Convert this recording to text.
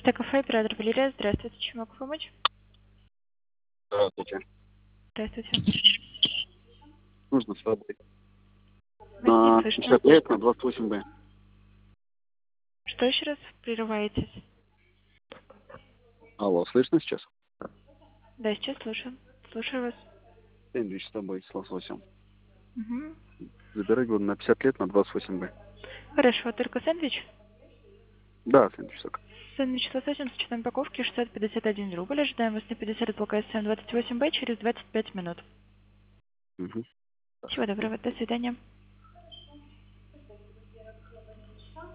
Кафе, оператор Валерия. Здравствуйте. Чем могу помочь? Здравствуйте. Здравствуйте. Нужно с водой. Вас не На слышно. 50 лет, на 28Б. Что еще раз прерываетесь? Алло, слышно сейчас? Да, сейчас слушаю. Слушаю вас. Сэндвич с тобой, с лососем. Угу. Забирай, говорю, на 50 лет, на 28Б. Хорошо, только сэндвич? Да, сэндвич только. Сэндвич с лососем с цветом упаковки 651 рубль. Ожидаем вас на 50 от ЛКСМ 28Б через 25 минут. Угу. Всего доброго. До свидания.